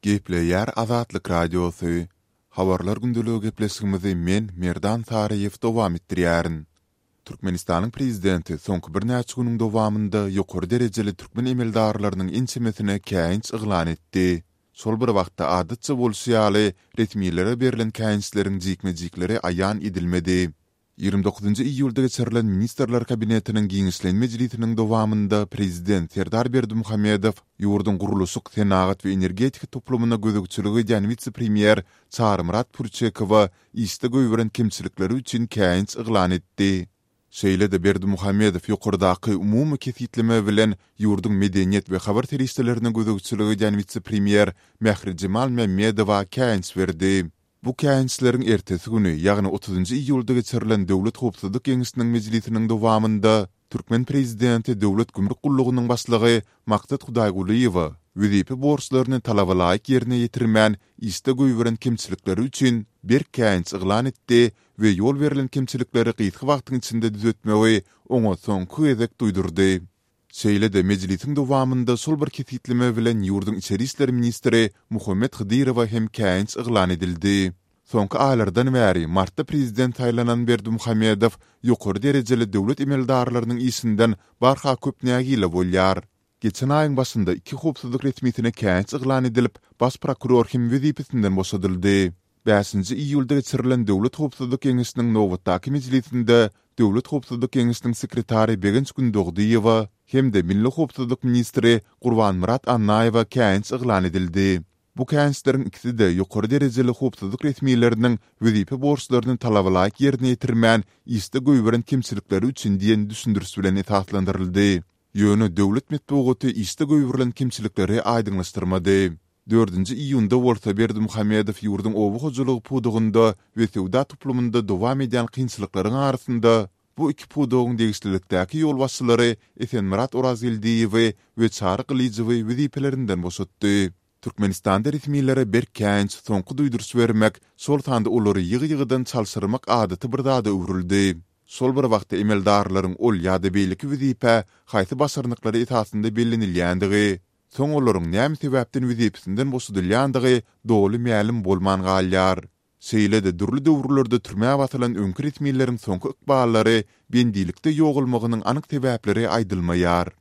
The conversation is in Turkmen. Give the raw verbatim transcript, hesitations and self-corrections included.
Gepleýär Azatlyk radiosu. Habarlar gündülügi gepleşigimizi men Merdan Sarayew dowam etdirýärin. Türkmenistanyň prezidenti soňky bir näçe güniň dowamynda ýokary derejeli türkmen emeldarlarynyň inçemesine käýinç yglan etdi. Şol bir wagtda adatça bolşýaly resmiýetlere berilen käýinçleriň jikmejikleri aýan edilmedi. ýygrimi dokuzunçy iýulda geçirilen Ministrler Kabinetiniň giňişlenme mejlisiniň dowamynda prezident Serdar Berdimuhammedow ýurdun guruluşy, senagat we energetika toplumyna gözegçiligi edýän vitse-premier Çarmyrat Purçekowa iste göýbüren kemçilikleri üçin käýinç yglan etdi. Şeýle-de Berdimuhammedow ýokardaky umumy kesitleme bilen ýurdun medeniýet we habar terişdelerine gözegçiligi edýän vitse-premier Mähri Jemal Memmedowa käýinç berdi. Bu käýinçleriň ertesi güni, ýagny otuzunçy iýulda geçirilen Döwlet Howpsuzlyk Geňişiniň mejlisiniň dowamynda Türkmen prezidenti Döwlet Gümrük Gullugynyň başlygy Maksat Hudaýguliýew wezipä borçlaryny talaba laýyk ýerine ýetirmän iste göýbüren kemçilikleri üçin bir käýinç yglan etdi we ýol berilen kemçilikleri gysga wagtyň içinde düzeltmegi oňa soňky gezek duýdurdy. Şeýle-de mejlisiň dowamynda şol bir kesitleme bilen ýurdun içeri işleri ministri Muhammed Hydyrowa hem käýinç yglan edildi. Soňky aýlardan bäri martda prezident aýlanan Berdimuhammedow ýokary derejeli döwlet emeldarlarynyň ýyşinden barha köp nägile bolýar. Geçen aýyň başynda iki howpsuzlyk resmiýetine käýinç yglan edilip, baş prokuror hem wezipesinden boşadyldy. beşinçi iýulda geçirilen Döwlet Howpsuzlyk Geňişiniň nowatdaky mejlisinde Döwlet Howpsuzlyk Geňişiniň sekretary Begenç Gündogdyýew hem-de Milli Howpsuzlyk ministri Gurbanmurat Annaýewa käýinç yglan edildi. Bu käýinçleriň ikisi de ýokary derejeli howpsuzlyk resmiýetleriniň wezipä borçlaryny talaba laýyk ýerine ýetirmän iste göýbüren kemçilikleri üçin diýen düşündürüş bilen esaslandyryldy. Ýöne döwlet medeniýeti iste göýbürilen kemçilikleri aýdyňlaşdyrmady. dördünçi iýunda bolsa Berdimuhammedow ýurdun obu hojulugy pudugynda we sewda toplumynda dowam edýän kynçylyklaryň arasynda bu iki pudugyň degişlilikdäki ýol başçylary Esenmurat Orazeldiýew we Çary Gylyjywy wezipelerinden boşatdy. Türkmenistanda resmiýetlere bir käýinç soňky duýduruş bermek, şol sanda olary ýygy-ýygydan çalşyrmak adaty bir dada öwrüldi. Şol bir wagtda emeldarlaryň ol ýa-da beýleki wezipä haýsy başarnyklary esasynda bellenilýändigi, soň olaryň näme sebäpden wezipesinden boşadylýandygy doly mälim bolman galýar. Şeýle-de dürli döwürlerde türmäge batylan öňkü resmiýetleriň soňky ykballary bendilikde ýoğulmagynyň anyk sebäpleri aýdylmaýar.